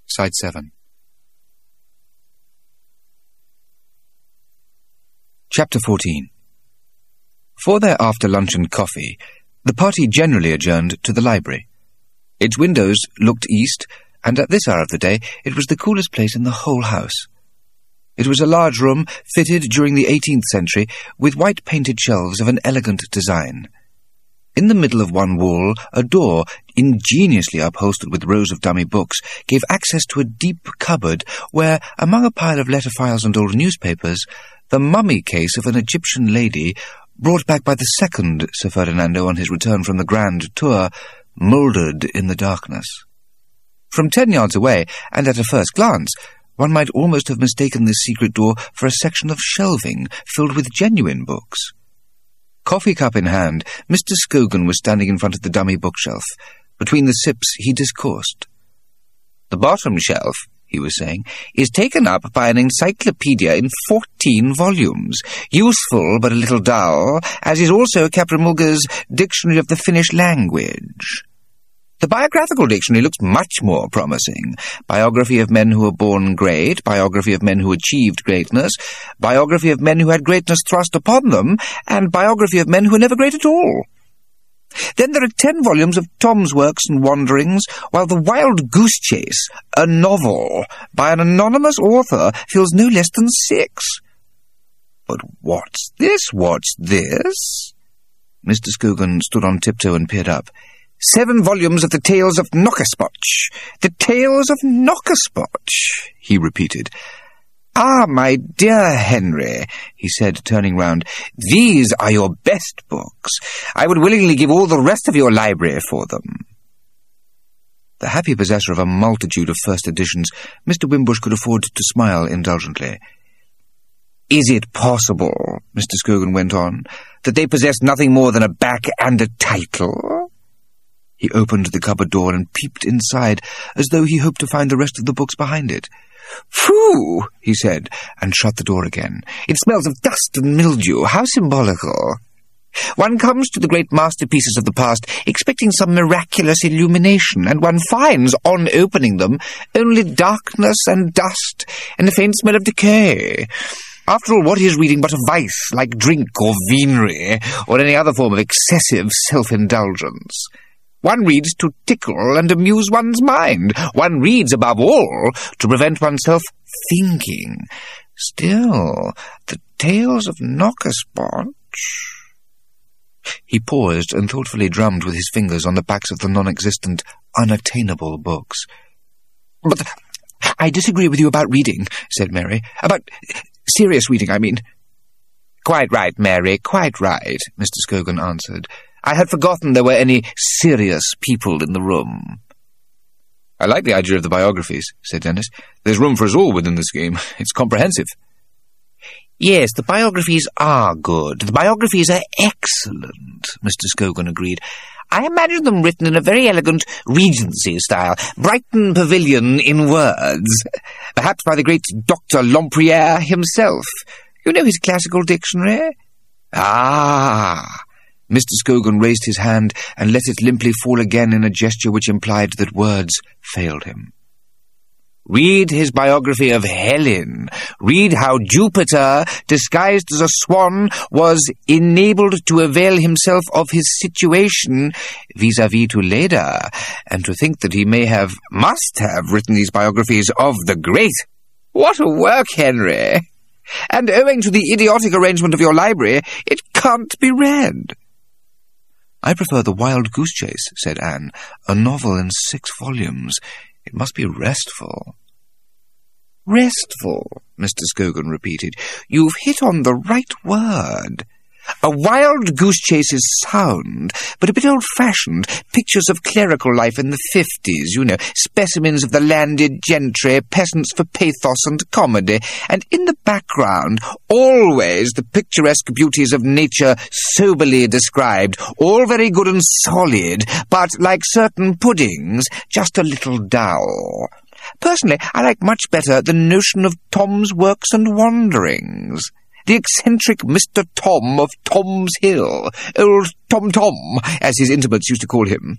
Side 7. Chapter 14. For their after-luncheon coffee, the party generally adjourned to the library. Its windows looked east, and at this hour of the day it was the coolest place in the whole house. It was a large room fitted during the 18th century with white-painted shelves of an elegant design. In the middle of one wall, a door, ingeniously upholstered with rows of dummy books, gave access to a deep cupboard where, among a pile of letter files and old newspapers, the mummy case of an Egyptian lady, brought back by the second Sir Ferdinando on his return from the Grand Tour, mouldered in the darkness. From 10 yards away, and at a first glance, one might almost have mistaken this secret door for a section of shelving filled with genuine books. Coffee cup in hand, Mr. Scogan was standing in front of the dummy bookshelf. Between the sips he discoursed. "The bottom shelf," he was saying, "is taken up by an encyclopedia in 14 volumes, useful but a little dull, as is also Caprimulga's Dictionary of the Finnish Language. The biographical dictionary looks much more promising. Biography of men who were born great, biography of men who achieved greatness, biography of men who had greatness thrust upon them, and biography of men who were never great at all. Then there are 10 volumes of Tom's works and wanderings, while The Wild Goose Chase, a novel, by an anonymous author, fills no less than 6. But what's this? What's this?" Mr. Scogan stood on tiptoe and peered up. 7 volumes of the Tales of Knockespotch. The Tales of Knockespotch, he repeated. "Ah, my dear Henry," he said, turning round, "these are your best books. I would willingly give all the rest of your library for them." The happy possessor of a multitude of first editions, Mr. Wimbush could afford to smile indulgently. "Is it possible," Mr. Scogan went on, "that they possess nothing more than a back and a title?" He opened the cupboard door and peeped inside, as though he hoped to find the rest of the books behind it. "Phew!" he said, and shut the door again. "It smells of dust and mildew. How symbolical! One comes to the great masterpieces of the past expecting some miraculous illumination, and one finds, on opening them, only darkness and dust and a faint smell of decay. After all, what is reading but a vice, like drink or venery, or any other form of excessive self-indulgence? One reads to tickle and amuse one's mind. One reads, above all, to prevent oneself thinking. Still, the Tales of Knockespotch—" He paused and thoughtfully drummed with his fingers on the backs of the non-existent, unattainable books. "But I disagree with you about reading," said Mary. "About serious reading, I mean." "Quite right, Mary, quite right," Mr. Scogan answered. "I had forgotten there were any serious people in the room." "I like the idea of the biographies," said Dennis. "There's room for us all within the scheme. It's comprehensive." "Yes, the biographies are good. The biographies are excellent," Mr. Scogan agreed. "I imagine them written in a very elegant Regency style, Brighton Pavilion in words, perhaps by the great Dr. Lempriere himself. You know his classical dictionary?" "Ah!" Mr. Scogan raised his hand and let it limply fall again in a gesture which implied that words failed him. "Read his biography of Helen. Read how Jupiter, disguised as a swan, was enabled to avail himself of his situation vis-à-vis to Leda, and to think that he must have written these biographies of the great. What a work, Henry! And owing to the idiotic arrangement of your library, it can't be read." "I prefer The Wild Goose Chase," said Anne, "a novel in 6 volumes. It must be restful." "Restful," Mr. Scogan repeated. "You've hit on the right word. A Wild Goose Chase is sound, but a bit old-fashioned. Pictures of clerical life in the 50s, you know, specimens of the landed gentry, peasants for pathos and comedy, and in the background, always the picturesque beauties of nature soberly described, all very good and solid, but, like certain puddings, just a little dull. Personally, I like much better the notion of Tom's works and wanderings. The eccentric Mr. Tom of Tom's Hill, old Tom, as his intimates used to call him.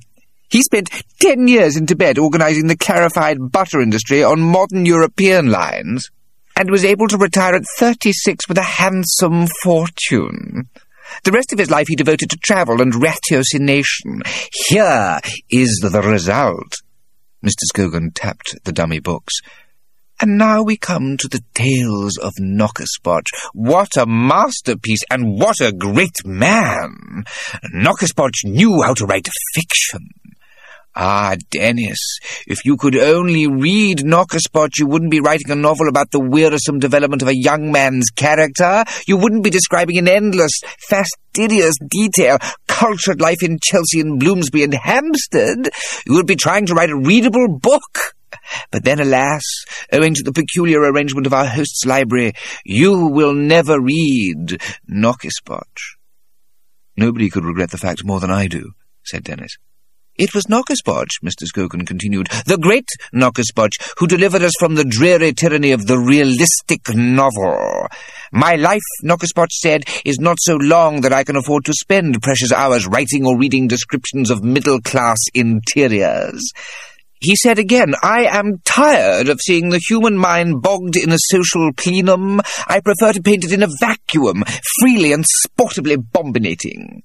He spent 10 years in Tibet organising the clarified butter industry on modern European lines, and was able to retire at 36 with a handsome fortune. The rest of his life he devoted to travel and ratiocination. Here is the result. Mr. Skogan tapped the dummy books. And now we come to the Tales of Knockespotch. What a masterpiece, and what a great man! Knockespotch knew how to write fiction. Ah, Dennis, if you could only read Knockespotch, you wouldn't be writing a novel about the wearisome development of a young man's character. You wouldn't be describing in endless, fastidious detail cultured life in Chelsea and Bloomsbury and Hampstead. You would be trying to write a readable book. But then, alas, owing to the peculiar arrangement of our host's library, you will never read Knockespotch. Nobody could regret the fact more than I do, said Dennis. It was Knockespotch, Mr. Skogan continued, the great Knockespotch, who delivered us from the dreary tyranny of the realistic novel. My life, Knockespotch said, is not so long that I can afford to spend precious hours writing or reading descriptions of middle-class interiors. He said again, I am tired of seeing the human mind bogged in a social plenum. I prefer to paint it in a vacuum, freely and sportively bombinating.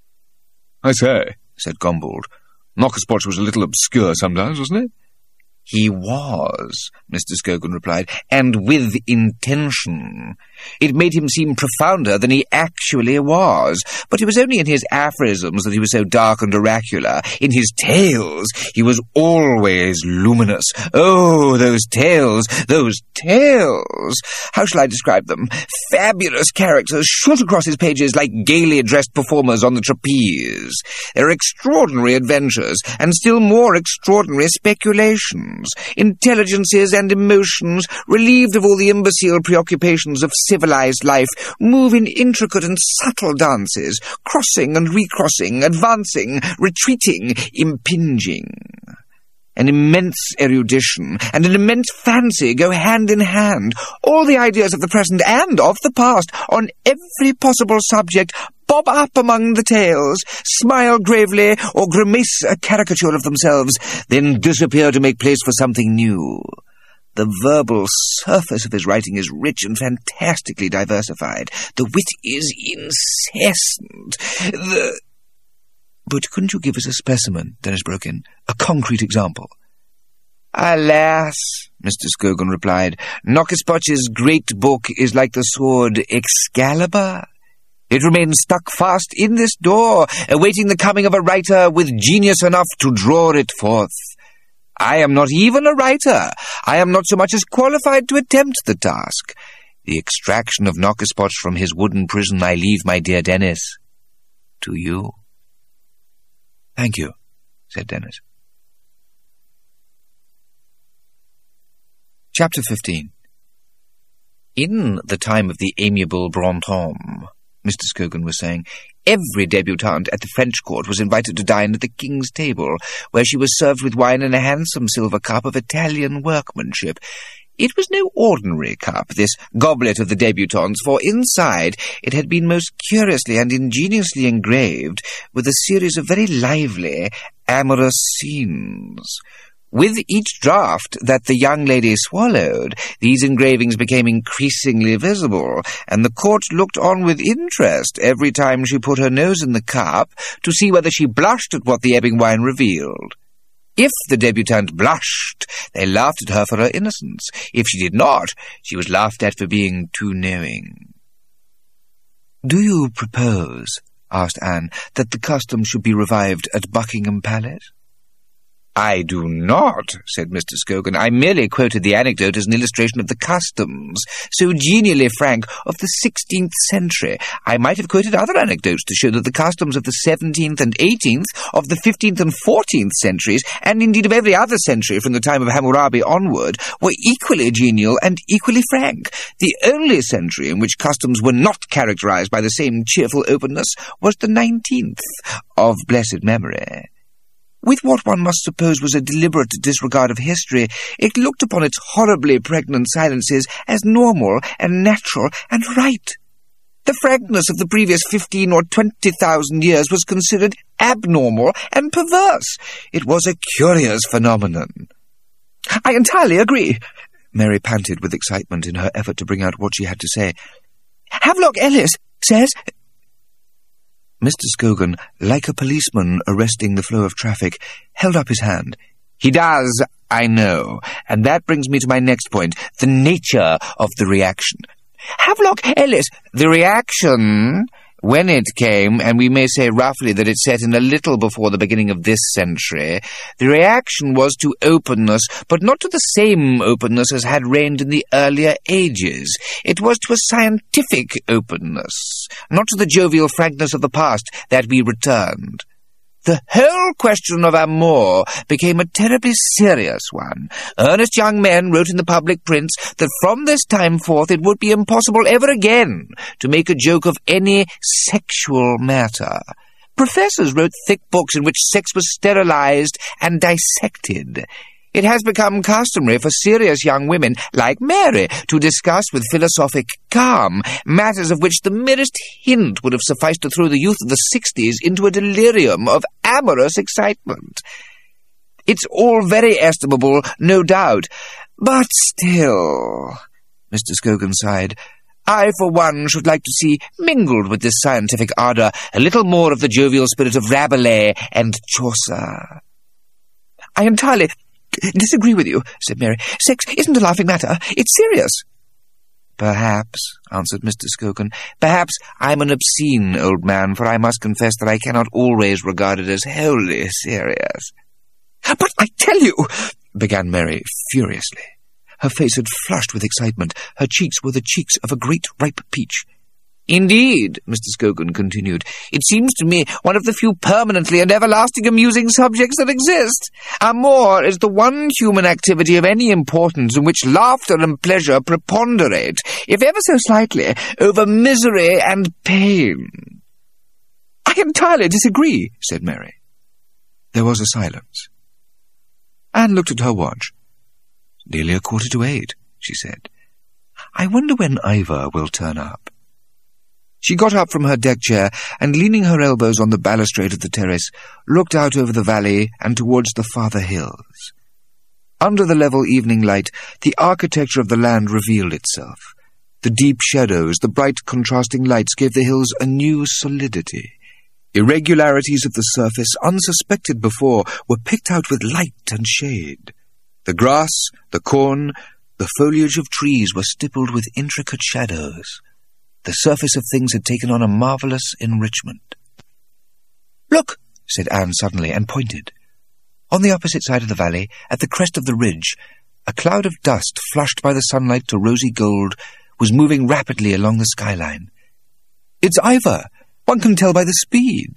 I say, said Gombold, Knockespotch was a little obscure sometimes, wasn't it? He was, Mr. Skogan replied, and with intention. It made him seem profounder than he actually was, but it was only in his aphorisms that he was so dark and oracular. In his tales, he was always luminous. Oh, those tales, those tales! How shall I describe them? Fabulous characters shot across his pages like gaily dressed performers on the trapeze. There are extraordinary adventures, and still more extraordinary speculations. Intelligences and emotions, relieved of all the imbecile preoccupations of civilized life, move in intricate and subtle dances, crossing and recrossing, advancing, retreating, impinging. An immense erudition and an immense fancy go hand in hand. All the ideas of the present and of the past on every possible subject bob up among the tales, smile gravely or grimace a caricature of themselves, then disappear to make place for something new. The verbal surface of his writing is rich and fantastically diversified. The wit is incessant. But couldn't you give us a specimen? Dennis broke in. A concrete example. Alas, Mr. Skogan replied, Knockespotch's great book is like the sword Excalibur. It remains stuck fast in this door, awaiting the coming of a writer with genius enough to draw it forth. I am not even a writer. I am not so much as qualified to attempt the task. The extraction of Knockespotch from his wooden prison I leave, my dear Dennis, to you. Thank you, said Dennis. Chapter 15. In the time of the amiable Brantôme, Mr. Skogan was saying, every debutante at the French court was invited to dine at the king's table, where she was served with wine in a handsome silver cup of Italian workmanship. It was no ordinary cup, this goblet of the debutantes, for inside it had been most curiously and ingeniously engraved with a series of very lively, amorous scenes. With each draught that the young lady swallowed, these engravings became increasingly visible, and the court looked on with interest every time she put her nose in the cup to see whether she blushed at what the ebbing wine revealed. If the debutante blushed, they laughed at her for her innocence. If she did not, she was laughed at for being too knowing. "Do you propose," asked Anne, "that the custom should be revived at Buckingham Palace?" "I do not," said Mr. Skogan. "I merely quoted the anecdote as an illustration of the customs, so genially frank, of the 16th century. I might have quoted other anecdotes to show that the customs of the 17th and 18th, of the 15th and 14th centuries, and indeed of every other century from the time of Hammurabi onward, were equally genial and equally frank. The only century in which customs were not characterized by the same cheerful openness was the 19th, of blessed memory. With what one must suppose was a deliberate disregard of history, it looked upon its horribly pregnant silences as normal and natural and right. The frankness of the previous 15 or 20,000 years was considered abnormal and perverse. It was a curious phenomenon. I entirely agree, Mary panted with excitement in her effort to bring out what she had to say. Havelock Ellis says... Mr. Scogan, like a policeman arresting the flow of traffic, held up his hand. He does, I know, and that brings me to my next point, the nature of the reaction. Havelock Ellis, the reaction, when it came, and we may say roughly that it set in a little before the beginning of this century, the reaction was to openness, but not to the same openness as had reigned in the earlier ages. It was to a scientific openness, not to the jovial frankness of the past that we returned. The whole question of amour became a terribly serious one. Earnest young men wrote in the public prints that from this time forth it would be impossible ever again to make a joke of any sexual matter. Professors wrote thick books in which sex was sterilized and dissected. It has become customary for serious young women, like Mary, to discuss with philosophic calm matters of which the merest hint would have sufficed to throw the youth of the 60s into a delirium of amorous excitement. It's all very estimable, no doubt, but still, Mr. Scogan sighed, I, for one, should like to see, mingled with this scientific ardour, a little more of the jovial spirit of Rabelais and Chaucer. I entirely disagree with you, said Mary. Sex isn't a laughing matter. It's serious. Perhaps, answered Mr. Scogan, perhaps I'm an obscene old man, for I must confess that I cannot always regard it as wholly serious. But I tell you, began Mary furiously. Her face had flushed with excitement. Her cheeks were the cheeks of a great ripe peach. Indeed, Mr. Scogan continued, it seems to me one of the few permanently and everlasting amusing subjects that exist. Amour is the one human activity of any importance in which laughter and pleasure preponderate, if ever so slightly, over misery and pain. I entirely disagree, said Mary. There was a silence. Anne looked at her watch. Nearly 7:45, she said. I wonder when Ivor will turn up. She got up from her deck chair and, leaning her elbows on the balustrade of the terrace, looked out over the valley and towards the farther hills. Under the level evening light, the architecture of the land revealed itself. The deep shadows, the bright contrasting lights gave the hills a new solidity. Irregularities of the surface, unsuspected before, were picked out with light and shade. The grass, the corn, the foliage of trees were stippled with intricate shadows. The surface of things had taken on a marvellous enrichment. Look, said Anne suddenly, and pointed. On the opposite side of the valley, at the crest of the ridge, a cloud of dust, flushed by the sunlight to rosy gold, was moving rapidly along the skyline. It's Ivor. One can tell by the speed.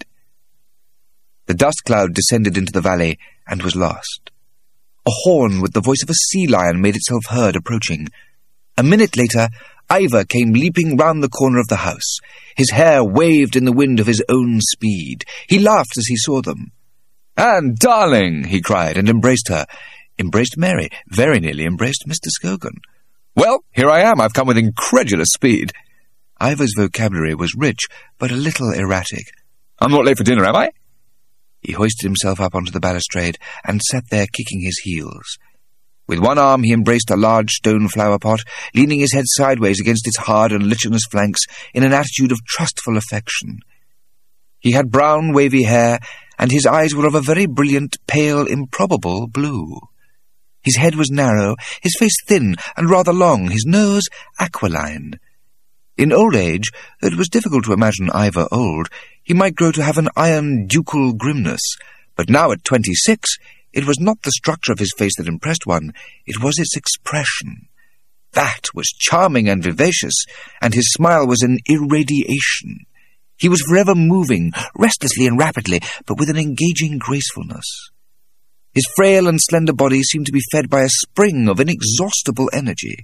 The dust cloud descended into the valley and was lost. A horn with the voice of a sea lion made itself heard approaching. A minute later, Ivor came leaping round the corner of the house. His hair waved in the wind of his own speed. He laughed as he saw them. "Anne, darling!" he cried, and embraced her. Embraced Mary, very nearly embraced Mr. Scogan. "Well, here I am. I've come with incredulous speed." Ivor's vocabulary was rich, but a little erratic. "I'm not late for dinner, am I?" He hoisted himself up onto the balustrade and sat there kicking his heels. With one arm he embraced a large stone flower-pot, leaning his head sideways against its hard and lichenous flanks in an attitude of trustful affection. He had brown, wavy hair, and his eyes were of a very brilliant, pale, improbable blue. His head was narrow, his face thin and rather long, his nose aquiline. In old age, though it was difficult to imagine Ivor old, he might grow to have an iron ducal grimness, but now at 26, it was not the structure of his face that impressed one, it was its expression. That was charming and vivacious, and his smile was an irradiation. He was forever moving, restlessly and rapidly, but with an engaging gracefulness. His frail and slender body seemed to be fed by a spring of inexhaustible energy.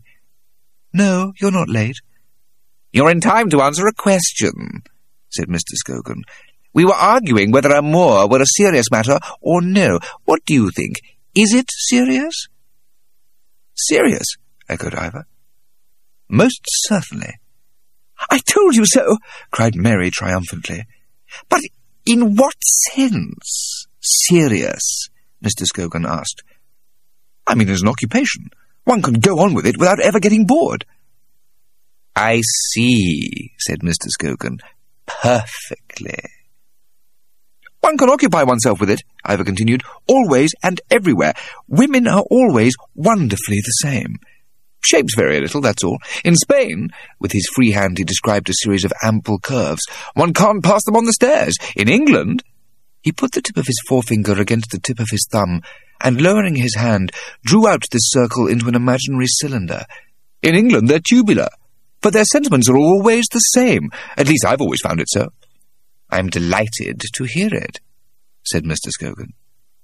"No, you're not late." "You're in time to answer a question," said Mr. Scogan. "We were arguing whether amour were a serious matter or no. What do you think? Is it serious?" "Serious?" echoed Ivor. "Most certainly." "I told you so!" cried Mary triumphantly. "But in what sense serious?" Mr. Scogan asked. "I mean as an occupation. One can go on with it without ever getting bored." "I see," said Mr. Scogan. "Perfectly." "One can occupy oneself with it," Ivor continued, "always and everywhere. Women are always wonderfully the same. Shapes vary a little, that's all. In Spain," with his free hand he described a series of ample curves, "one can't pass them on the stairs. In England—" He put the tip of his forefinger against the tip of his thumb, and, lowering his hand, drew out this circle into an imaginary cylinder. "In England they're tubular, but their sentiments are always the same. At least I've always found it so." "I'm delighted to hear it," said Mr. Scogan.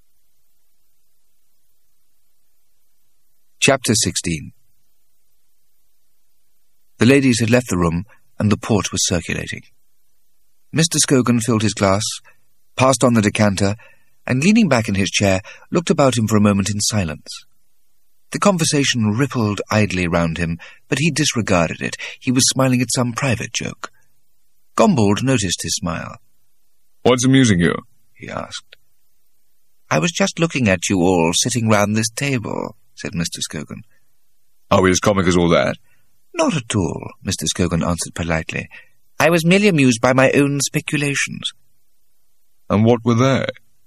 Chapter 16. The ladies had left the room, and the port was circulating. Mr. Scogan filled his glass, passed on the decanter, and, leaning back in his chair, looked about him for a moment in silence. The conversation rippled idly round him, but he disregarded it. He was smiling at some private joke. Gombold noticed his smile. "What's amusing you?" he asked. "I was just looking at you all sitting round this table," said Mr. Scogan. "Are we as comic as all that?" "Not at all," Mr. Scogan answered politely. "I was merely amused by my own speculations." "And what were they?"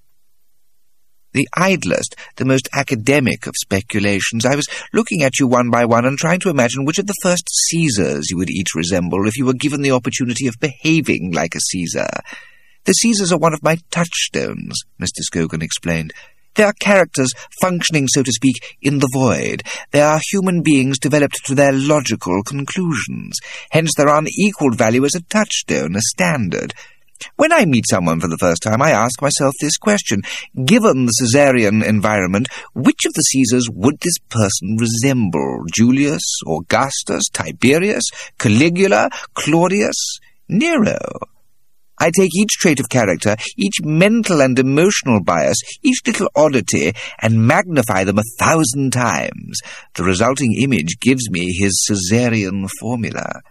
"The idlest, the most academic of speculations. I was looking at you one by one and trying to imagine which of the first Caesars you would each resemble if you were given the opportunity of behaving like a Caesar. The Caesars are one of my touchstones," Mr. Scogan explained. "They are characters functioning, so to speak, in the void. They are human beings developed to their logical conclusions. Hence their unequalled value as a touchstone, a standard. When I meet someone for the first time, I ask myself this question: given the Caesarian environment, which of the Caesars would this person resemble? Julius, Augustus, Tiberius, Caligula, Claudius, Nero? I take each trait of character, each mental and emotional bias, each little oddity, and magnify them 1,000 times. The resulting image gives me his Caesarian formula."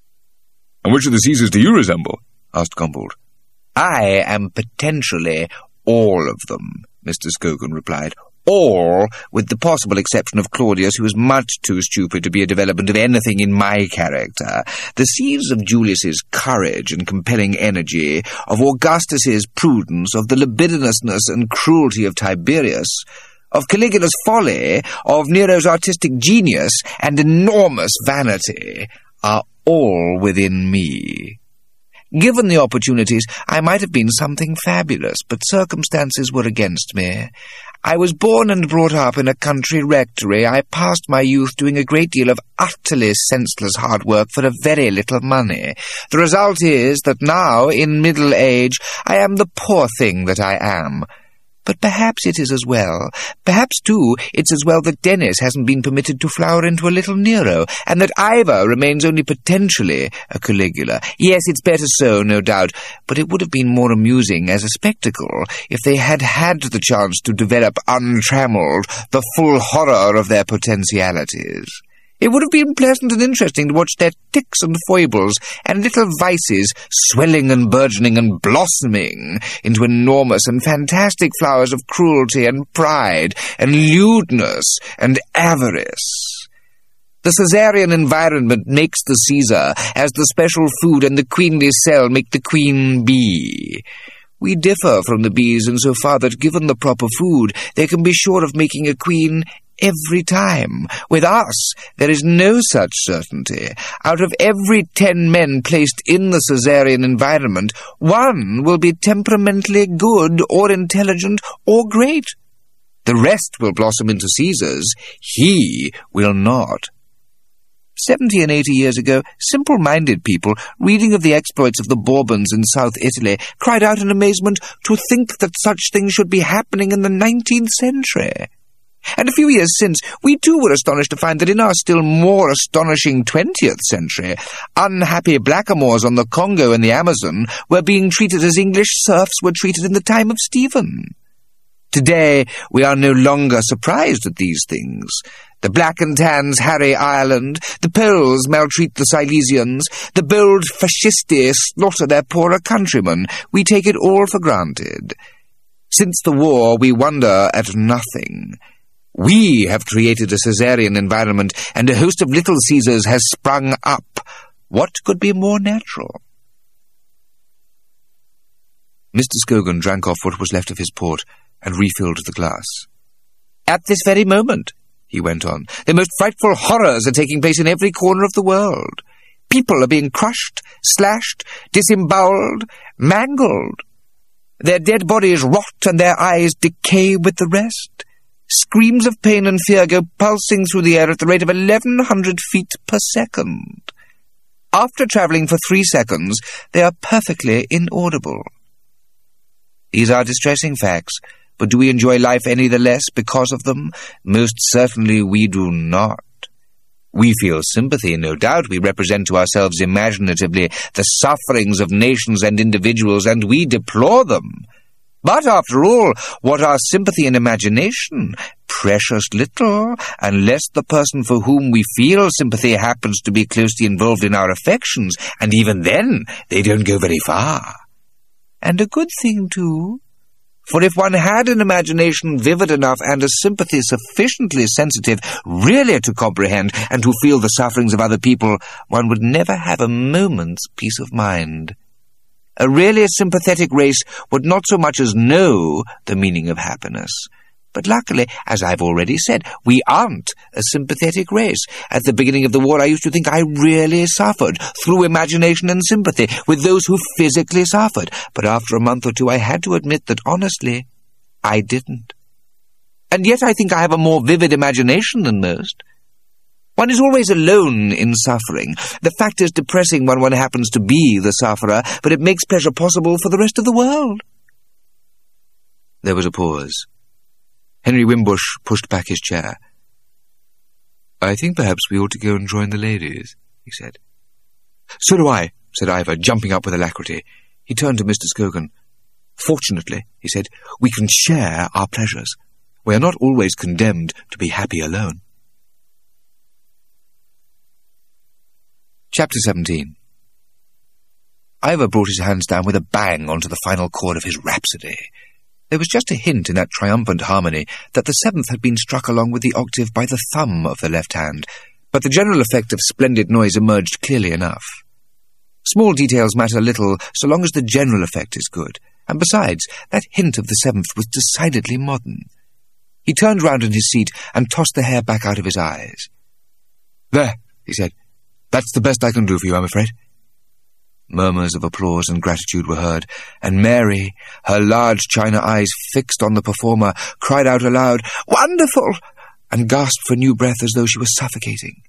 "And which of the Caesars do you resemble?" asked Gombold. "I am potentially all of them," Mr. Scogan replied. "All, with the possible exception of Claudius, who is much too stupid to be a development of anything in my character. The seeds of Julius's courage and compelling energy, of Augustus's prudence, of the libidinousness and cruelty of Tiberius, of Caligula's folly, of Nero's artistic genius and enormous vanity, are all within me. Given the opportunities, I might have been something fabulous, but circumstances were against me. I was born and brought up in a country rectory. I passed my youth doing a great deal of utterly senseless hard work for a very little money. The result is that now, in middle age, I am the poor thing that I am. But perhaps it is as well. Perhaps, too, it's as well that Dennis hasn't been permitted to flower into a little Nero, and that Ivor remains only potentially a Caligula. Yes, it's better so, no doubt, but it would have been more amusing as a spectacle if they had had the chance to develop untrammeled the full horror of their potentialities. It would have been pleasant and interesting to watch their tics and foibles and little vices swelling and burgeoning and blossoming into enormous and fantastic flowers of cruelty and pride and lewdness and avarice. The Caesarian environment makes the Caesar, as the special food and the queenly cell make the queen bee. We differ from the bees insofar that, given the proper food, they can be sure of making a queen every time. With us, there is no such certainty. Out of every 10 men placed in the Caesarian environment, 1 will be temperamentally good or intelligent or great. The rest will blossom into Caesars. He will not. 70 and 80 years ago, simple-minded people, reading of the exploits of the Bourbons in South Italy, cried out in amazement to think that such things should be happening in the 19th century. And a few years since, we too were astonished to find that in our still more astonishing 20th century, unhappy blackamoors on the Congo and the Amazon were being treated as English serfs were treated in the time of Stephen. Today we are no longer surprised at these things. The Black and Tans harry Ireland, the Poles maltreat the Silesians, the bold fascisti slaughter their poorer countrymen. We take it all for granted. Since the war, we wonder at nothing. We have created a Caesarian environment, and a host of Little Caesars has sprung up. What could be more natural? Mr. Scogan drank off what was left of his port and refilled the glass. At this very moment, he went on, the most frightful horrors are taking place in every corner of the world. People are being crushed, slashed, disemboweled, mangled. Their dead bodies rot and their eyes decay with the rest. Screams of pain and fear go pulsing through the air at the rate of 1,100 feet per second. After travelling for 3 seconds, they are perfectly inaudible. These are distressing facts, but do we enjoy life any the less because of them? Most certainly we do not. We feel sympathy, no doubt. We represent to ourselves imaginatively the sufferings of nations and individuals, and we deplore them. But, after all, what are sympathy and imagination? Precious little, unless the person for whom we feel sympathy happens to be closely involved in our affections, and even then they don't go very far. And a good thing, too. For if one had an imagination vivid enough and a sympathy sufficiently sensitive really to comprehend and to feel the sufferings of other people, one would never have a moment's peace of mind. A really sympathetic race would not so much as know the meaning of happiness. But luckily, as I've already said, we aren't a sympathetic race. At the beginning of the war, I used to think I really suffered, through imagination and sympathy, with those who physically suffered. But after a month or two, I had to admit that, honestly, I didn't. And yet I think I have a more vivid imagination than most. One is always alone in suffering. The fact is depressing when one happens to be the sufferer, but it makes pleasure possible for the rest of the world. There was a pause. Henry Wimbush pushed back his chair. I think perhaps we ought to go and join the ladies, he said. So do I, said Ivor, jumping up with alacrity. He turned to Mr. Scogan. Fortunately, he said, we can share our pleasures. We are not always condemned to be happy alone. Chapter 17. Ivor brought his hands down with a bang onto the final chord of his rhapsody. There was just a hint in that triumphant harmony that the seventh had been struck along with the octave by the thumb of the left hand, but the general effect of splendid noise emerged clearly enough. Small details matter little so long as the general effect is good, and besides, that hint of the seventh was decidedly modern. He turned round in his seat and tossed the hair back out of his eyes. There, he said, that's the best I can do for you, I'm afraid. Murmurs of applause and gratitude were heard, and Mary, her large china eyes fixed on the performer, cried out aloud, "Wonderful!" and gasped for new breath as though she was suffocating.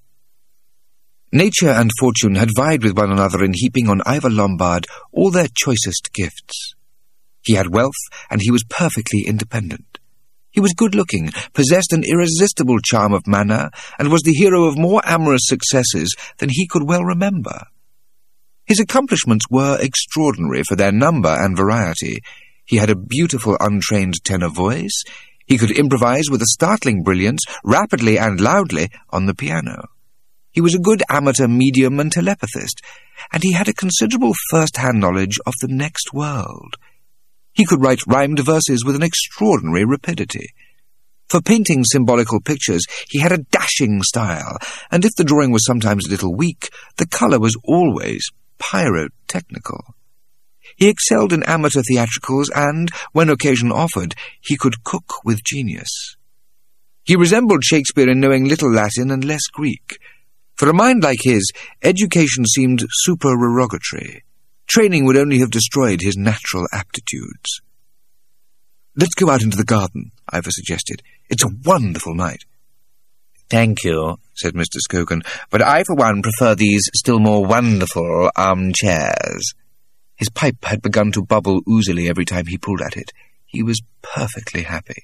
Nature and fortune had vied with one another in heaping on Ivor Lombard all their choicest gifts. He had wealth, and he was perfectly independent. He was good-looking, possessed an irresistible charm of manner, and was the hero of more amorous successes than he could well remember. His accomplishments were extraordinary for their number and variety. He had a beautiful untrained tenor voice. He could improvise with a startling brilliance, rapidly and loudly, on the piano. He was a good amateur medium and telepathist, and he had a considerable first-hand knowledge of the next world. He could write rhymed verses with an extraordinary rapidity. For painting symbolical pictures, he had a dashing style, and if the drawing was sometimes a little weak, the colour was always pyrotechnical. He excelled in amateur theatricals, and, when occasion offered, he could cook with genius. He resembled Shakespeare in knowing little Latin and less Greek. For a mind like his, education seemed supererogatory. Training would only have destroyed his natural aptitudes. "Let's go out into the garden," Ivor suggested. "It's a wonderful night." "Thank you," said Mr. Scogan, "but I, for one, prefer these still more wonderful armchairs." His pipe had begun to bubble oozily every time he pulled at it. He was perfectly happy.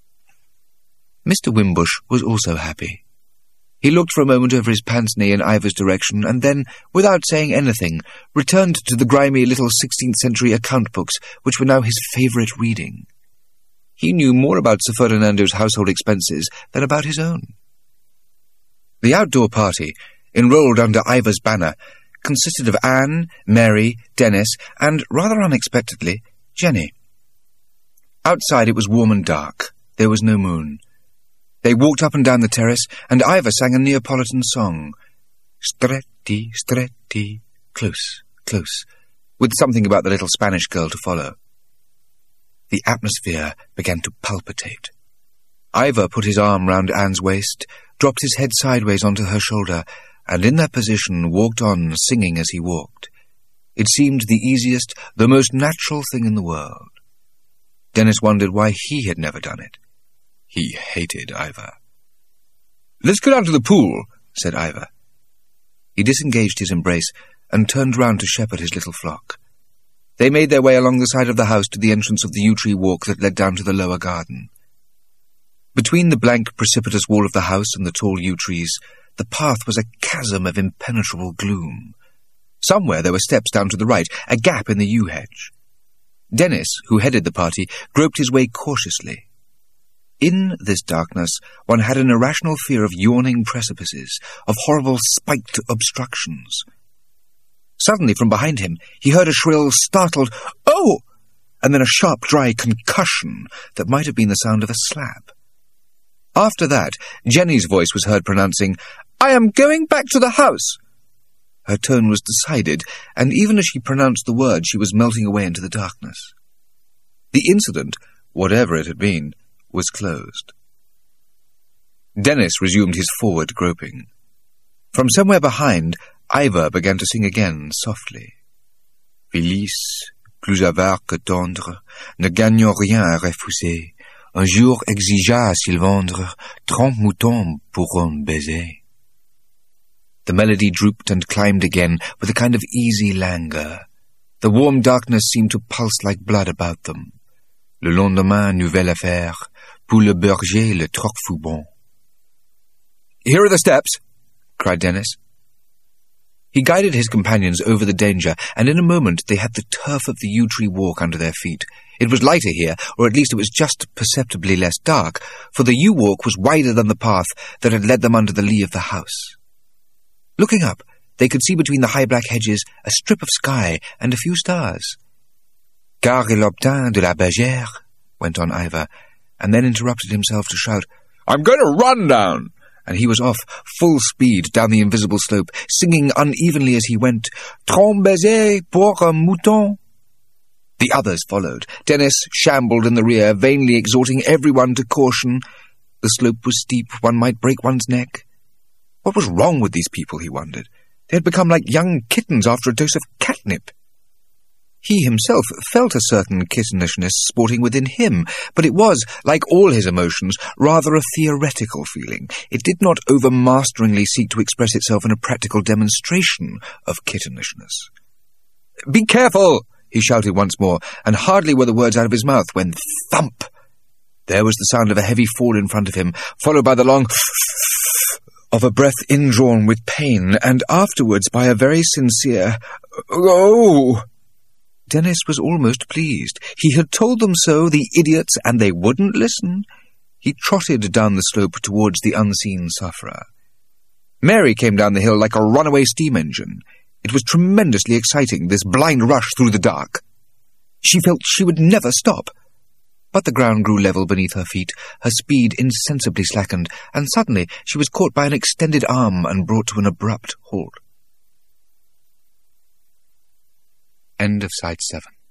Mr. Wimbush was also happy. He looked for a moment over his pince-nez in Ivor's direction, and then, without saying anything, returned to the grimy little 16th-century account books, which were now his favourite reading. He knew more about Sir Ferdinando's household expenses than about his own. The outdoor party, enrolled under Ivor's banner, consisted of Anne, Mary, Dennis, and, rather unexpectedly, Jenny. Outside it was warm and dark. There was no moon. They walked up and down the terrace, and Ivor sang a Neapolitan song. Stretti, stretti, close, close, with something about the little Spanish girl to follow. The atmosphere began to palpitate. Ivor put his arm round Anne's waist, dropped his head sideways onto her shoulder, and in that position walked on, singing as he walked. It seemed the easiest, the most natural thing in the world. Dennis wondered why he had never done it. He hated Ivor. "Let's go down to the pool," said Ivor. He disengaged his embrace and turned round to shepherd his little flock. They made their way along the side of the house to the entrance of the yew tree walk that led down to the lower garden. Between the blank, precipitous wall of the house and the tall yew trees, the path was a chasm of impenetrable gloom. Somewhere there were steps down to the right, a gap in the yew hedge. Dennis, who headed the party, groped his way cautiously. In this darkness, one had an irrational fear of yawning precipices, of horrible spiked obstructions. Suddenly, from behind him, he heard a shrill, startled, "Oh!" and then a sharp, dry concussion that might have been the sound of a slap. After that, Jenny's voice was heard pronouncing, "I am going back to the house." Her tone was decided, and even as she pronounced the word, she was melting away into the darkness. The incident, whatever it had been, was closed. Dennis resumed his forward groping. From somewhere behind, Ivor began to sing again, softly. Felice, plus avare que tendre, ne gagnant rien à refuser, un jour exigea à s'il vendre 30 moutons pour un baiser. The melody drooped and climbed again with a kind of easy languor. The warm darkness seemed to pulse like blood about them. Le lendemain, nouvelle affaire, pour le berger le troc fut bon. "Here are the steps," cried Dennis. He guided his companions over the danger, and in a moment they had the turf of the yew tree walk under their feet. It was lighter here, or at least it was just perceptibly less dark, for the yew walk was wider than the path that had led them under the lee of the house. Looking up, they could see between the high black hedges a strip of sky and a few stars. "Car il obtint de la bergère," went on Ivor, and then interrupted himself to shout, "I'm going to run down!" And he was off, full speed, down the invisible slope, singing unevenly as he went, "Trente baisers pour un mouton." The others followed. Dennis shambled in the rear, vainly exhorting everyone to caution. The slope was steep, one might break one's neck. What was wrong with these people, he wondered? They had become like young kittens after a dose of catnip. He himself felt a certain kittenishness sporting within him, but it was, like all his emotions, rather a theoretical feeling. It did not overmasteringly seek to express itself in a practical demonstration of kittenishness. "Be careful!" he shouted once more, and hardly were the words out of his mouth when thump! There was the sound of a heavy fall in front of him, followed by the long of a breath indrawn with pain, and afterwards by a very sincere "Oh!" Dennis was almost pleased. He had told them so, the idiots, and they wouldn't listen. He trotted down the slope towards the unseen sufferer. Mary came down the hill like a runaway steam engine. It was tremendously exciting, this blind rush through the dark. She felt she would never stop. But the ground grew level beneath her feet, her speed insensibly slackened, and suddenly she was caught by an extended arm and brought to an abrupt halt. End of Side 7.